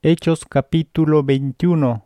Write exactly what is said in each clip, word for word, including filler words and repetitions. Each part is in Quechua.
Hechos capítulo veintiuno.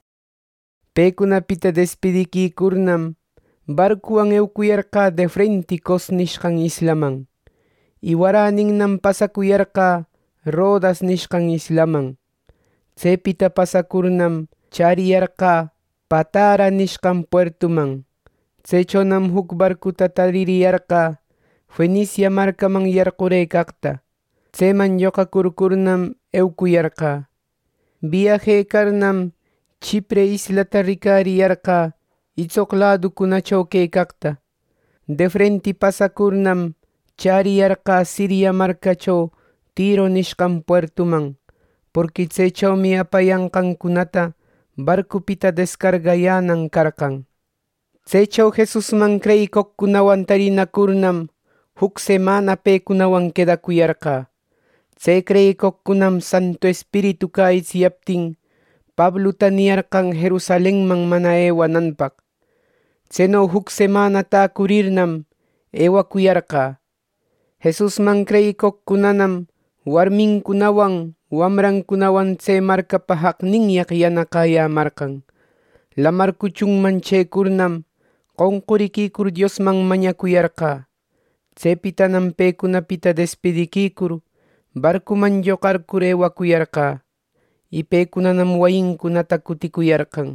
Pekunapita despidikikurnam barkuwan eukuyarqa de frente Kos nishqan islaman. Iwaraninnan pasakuyarqa Rodas nishqan islaman. Tsepita pasakurnam chariyarqa Patara nishqan puertuman. Tsechonam huk barkuta taririyarqa Fenicia markaman yarqureykaqta. Tseman yoqakurkurnam eukuyarqa. Viaje karnam Chipre islata rikariyarqa itsoq ladukunachaw kaykaqta. De frente pasakurnam chariyarqa Siria markachaw Tiro nishqan puertuman, porque tsechawmi apayanqankunata barkupita descargayanan karqan. Tsechaw Jesusman creykuqkunawan tarinakurnam huk semana pekunawan quedakuyarqa. Tse creykuqkunam Santo Espíritu ka'iciyaptin Pabluta niyarqan Jerusalenman mana ewananpaq. Tseno huk semana ta'kurirnam ewakuyarqa. Jesusman creykuqkunanam warminkunawan wamrankunawan tse markapa haqninyaq yanaqayamarqan. Lamar kuchunman chaykurnam qonqurikikur Diosman mañakuyarqa. Tsepitanam pekunapita despidikikur barkuman lloqarkur ewakuyarqa. Y pekunanam wayinkunata kutikuyarqan.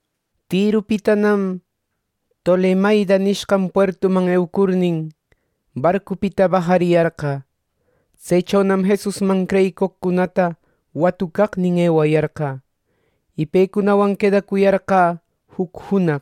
Tirupitanam Tolemaida nishqan puertuman eukurnin barkupita bajariyarqa. Tsechonam Jesusman creykuqkunata watukaqnin ewayarqa. Y pekunawan quedakuyarqa huk hunaq.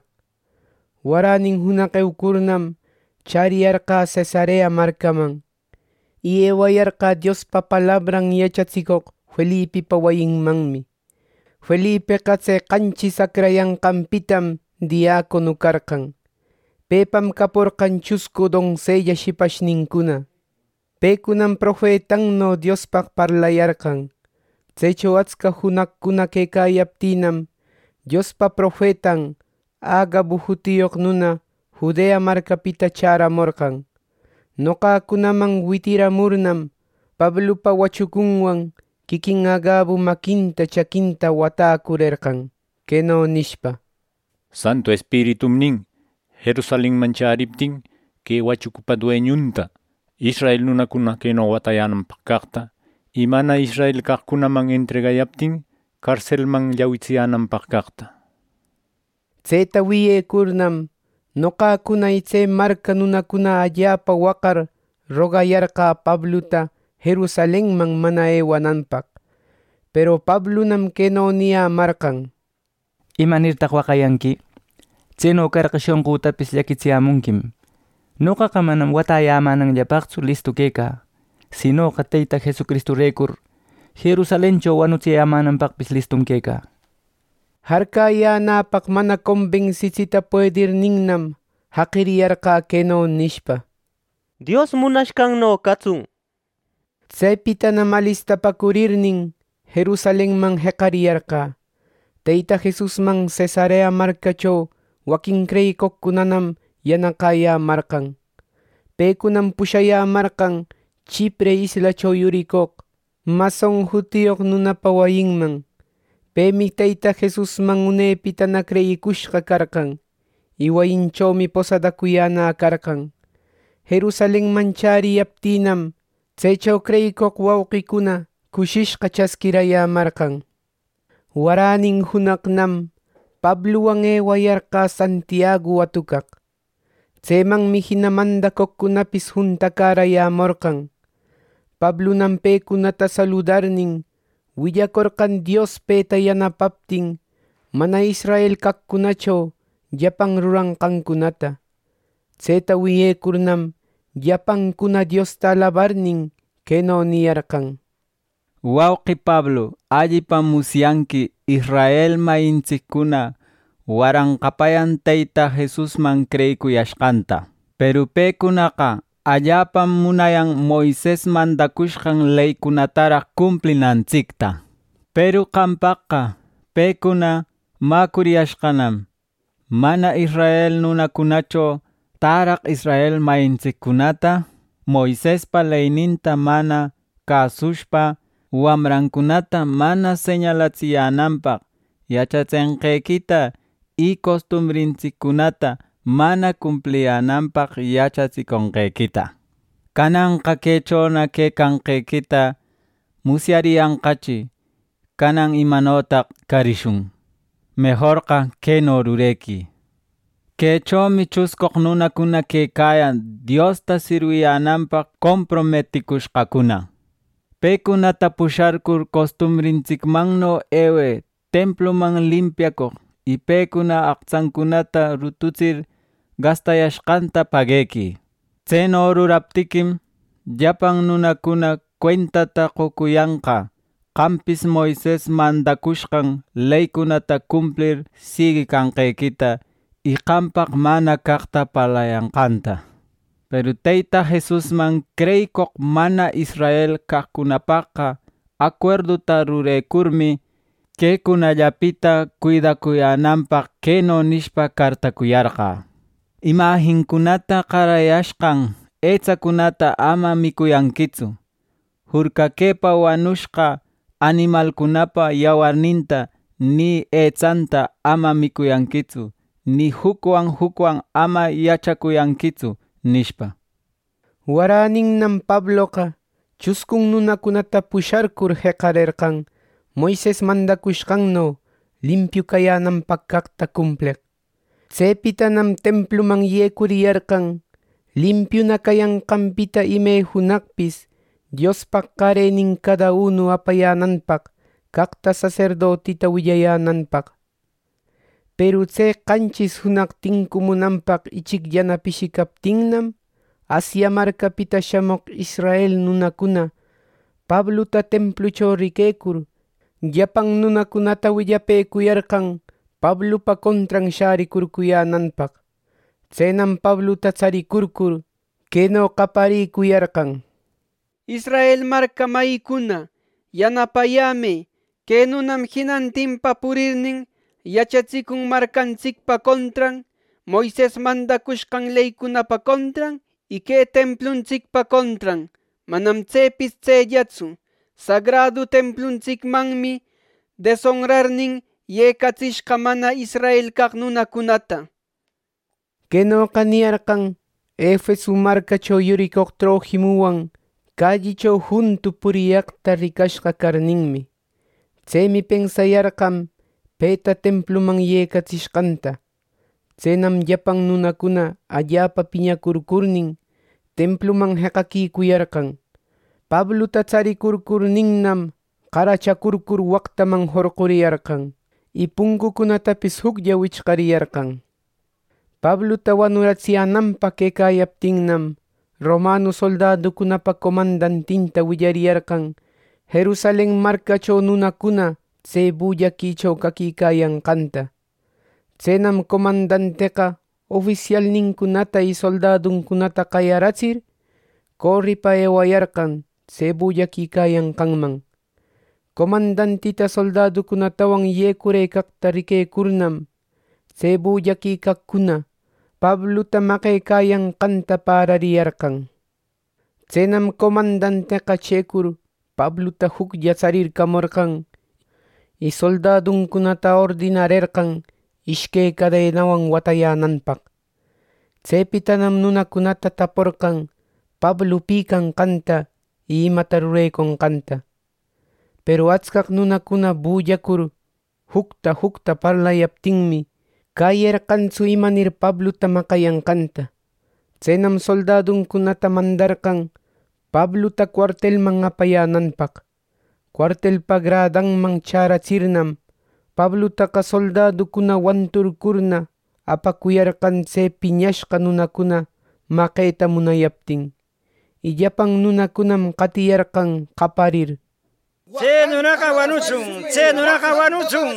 Waranin hunaq eukurnam chariyarqa Cesarea markaman. Y ewayarqa Diospa palabran yachachikuq Felipipa wayinmanmi. Felipeqa tse qanchis akrayanqanpitam diácono karqan. Pepam kapurqan chusku doncella shipashninkuna. Pekunam profetanno Diospaq parlayarqan. Tsecho achka hunaqkuna kaykayaptinam Diospa profetan Agabo hutiyuq nuna Judea markapita charamurqan. Noqakunaman witiramurnam Pablupa wachukunwan kikin Agabo makinta chakinta watakurerqan. Keno nishpa. Santo Espíritum nin Jerusalenman chariptin que wachukupa dueñunta Israel nunakuna keno watayananpaq kaqta y mana Israel kaqkunaman entregayaptin karcelman llawichiyananpaq kaqta. Tseta wiyekurnam noqakuna itse marka nunakuna allapa waqar rogayarqa Pabluta Jerusalenman mana ewananpaq. Pero Pablunam keno niyamarqan. Imanirtaq waqayanki? Tseno karqa shunqutapis llakichiyamunkim. Nuqaqa manam watayamananllapaqchu listu kayqa. Sinoqa Tayta Jesucristo rekur Jerusalencho wanuchiyamananpaqpis listum kayqa. Harkayanapaq mana convencicita puedirninnam haqiriyarqa keno nishpa. Dios munashkanno katsun. Tsaypitanam alistapakurirnin Jerusalenman heqariyarqa. Tayta Jesusman Cesarea markachaw wakin creykuqkunanam yanaqayamarqan. Pekunam pushayamarqan Chipre islachaw yurikuq Mason hutiyuq nunapa wayinman. Pemi Tayta Jesusman unepitana creykushqa karqan. Y wayinchawmi posadakuyana karqan. Jerusalenman chariyaptinam tsechaw creykuq wawqikuna kushishqa chaskirayamarqan. Waranin hunaqnam Pabluwan ewayarqa Santiago watukaq. Tsemanmi hina mandakuqkunapis juntakarayamurqan. Pablunam pekunata saludarnin willakurqan Dios peta yanapaptin mana Israel kaqkunachaw llapan ruranqankunata. Tseta wiyekurnam llapankuna Diosta alabarnin keno niyarqan. Wawqi Pablo, allipa musyanki Israel mayinchikkuna waranqapayan Tayta Jesusman creykuyashqanta. Pero pekunaqa allapam munayan Moisés mandakushqan leykunataraq cumplinanchikta. Pero qampaqqa pekuna makuriyashqanam. Mana Israel nunakunacho taraq Israel mayinchikkunata Moiséspa leyninta mana kasushpa wamrankunata mana señalachiyananpaq yachachenqaykita y costumbrinchikkunata mana cumpliyananpaq yachachikonqaykita. Kananqa kaychawna kaykanqaykita musyariyanqachi kanan imanotaq karishun. Mejorqa kayno rurayki. Kaychawmi chuskuq nunakuna kaykayan Diosta sirwiyananpaq comprometikusqakuna. Paykunata pusharkur costumbrinchikmanno ewe temploman limpiakuq y paykuna aqchankunata rutuchir gastayashqanta pagayki. Chayno ruraptikim llapan nunakuna cuentata qukuyanqa qampis Moisés mandakushqan leykunata cumplir sigikanqaykita y qampaq mana kaqta parlayanqanta. Pero Tayta Jesusman creykuq mana Israel kaqkunapaqqa acuerduta ruraykurmi kaykunallapita cuidakuyananpaq kayno nishpa kartakuyarqa. Imahinkunata qarayashqan aychakunata ama mikuyankitsu. Hurkakaypa wanushqa animalkunapa yawarninta ni aychanta ama mikuyankitsu, ni hukwan hukwan ama yachakuyankitsu nishpa. Waraninnan Pabloqa chuskun nunakunata pusharkur heqarirqan Moises mandakushqanno limpyu kayananpaq kaqta cumpliq. Chaypitanam temploman yaykuriyarqan limpiuna kayanqanpita imay hunaqpis Diospaq qaraynin cada uno apayananpaq kaqta sacerdotita willayananpaq. Pero chay qanchis hunaq tinkumunanpaq ichikllana pishikaptinnam Asia markapita shamuq Israel nunakuna Pablota templuchaw rikaykur llapan nunakunata willapaykuyarqan Pablopa contran sharikurkuyananpaq. Chaynam Pablota charikurkur kayno qaparikuyarqan: Israel marka maykuna, yanapayame, kay nunam hinantinpa purirnin yachachikun markanchikpa contran, Moisés mandakushqan leykunapa contran y kay templunchikpa contran. Manam chaypis chayllatsu, sagrado templunchikmanmi deshonrarnin yaykachishqa mana Israel kaq nunakunata. Kaynoqa niyarqan Éfeso markachaw yurikuq Trofimuwan callichaw juntu puriyaqta rikashqa karninmi. Chaymi pensayarqan payta temploman yaykachishqanta. Chaynam llapan nunakuna allapa piñakurkurnin temploman heqakikuyarqan. Pablota charikurkurninnam qarachakurkur waqtaman hurquriyarqan y punkukunatapis huklla wichqariyarqan. Pablota wanurachiyananpaq kaykayaptinnam Romano soldadukunapa comandantinta willariyarqan Jerusalén markachaw nunakuna chay bullakichaw kakikayanqanta. Chaynam comandanteqa oficialninkunata y soldadunkunata qayarachir corripa ewayarqan chay bullakikayanqanman. Comandantita soldadukunatawan yaykurayqaqta rikaykurnam chay bullakikakkuna Pablota maqaykayanqanta parariyarqan. Chaynam comandanteqa chaykur Pablota huklla charirkamurqan y soldadunkunata ordinarirqan ishkay cadenawan watayananpaq. Chaypitanam nunakunata tapurqan Pablo pi kanqanta y imata ruraykunqanta. Pero achkaq nunakuna bullakur hukta hukta parlayaptinmi kayarqanchu imanir Pablota maqayanqanta. Chaynam soldadunkunata mandarqan Pablota cuartelman apayananpaq. Cuartelpa gradanman charachirnam Pablotaqa soldadukuna wanturkurna apakuyarqan chay piñashqa nunakuna maqayta munayaptin. Y llapan nunakunam qatiyarqan qaparir: Chay nunaqa wanuchun, chay nunaqa wanuchun.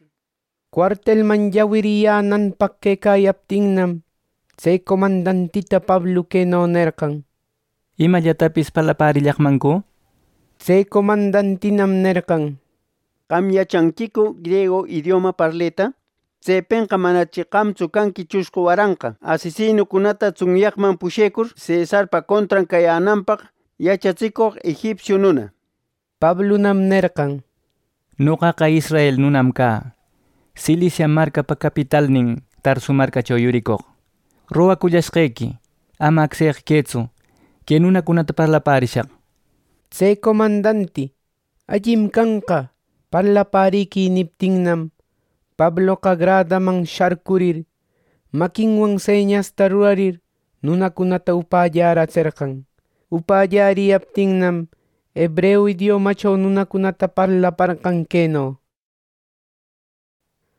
Cuartelman llawiriyananpaq kaykayaptinnam chay comandantita Pablo kayno nerqan: Imallatapis palaparillaqmanku? Chay comandantinam nerqan: Qam yachankiku griego idioma parleta? Chaypenqa manachi qamchu kanki chusku waranqa asesinukunata tsunyaqman pushaykur Cesarpa contran kayananpaq yachachikuq egipcio nuna. Pablo nam nerkang. Nuka ka Israel nunam ka. Cilicia marka pa kapital ning Tarsu marka choyurikok. Roa kuyashkeki. Ama aksek ketsu. Kenuna kunata parlaparishak. Tse komandanti. Ajim kanka. Parlapariki niptingnam. Pablo kagrada mang sharkurir. Makingwang senyas taruarir. Nuna kunata upayara cerkang. Upayari aptingnam. Hebreo idioma cho nuna kunata parlaparkang keno.